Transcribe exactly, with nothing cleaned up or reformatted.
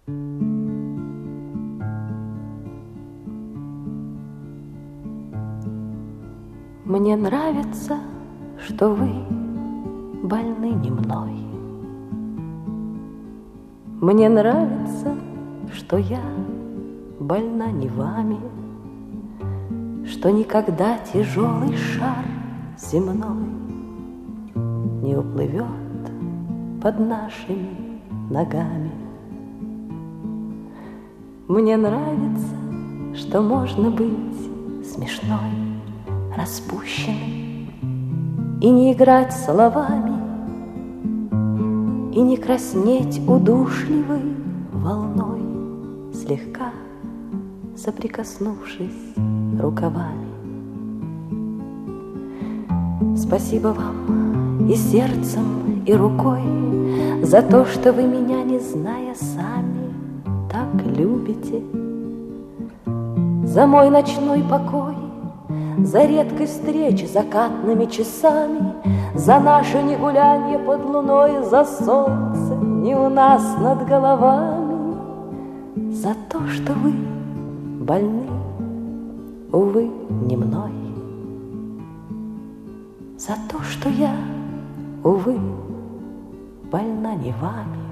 Мне нравится, что вы больны не мной. Мне нравится, что я больна не вами, что никогда тяжелый шар земной не уплывет под нашими ногами. Мне нравится, что можно быть смешной, распущенной и не играть словами, и не краснеть удушливой волной, слегка соприкоснувшись рукавами. Спасибо вам и сердцем, и рукой за то, что вы меня, не зная сами, так любите, за мой ночной покой, за редкость встреч закатными часами, за наше негулянье под луной, за солнце не у нас над головами, за то, что вы больны, увы, не мной, за то, что я, увы, больна не вами.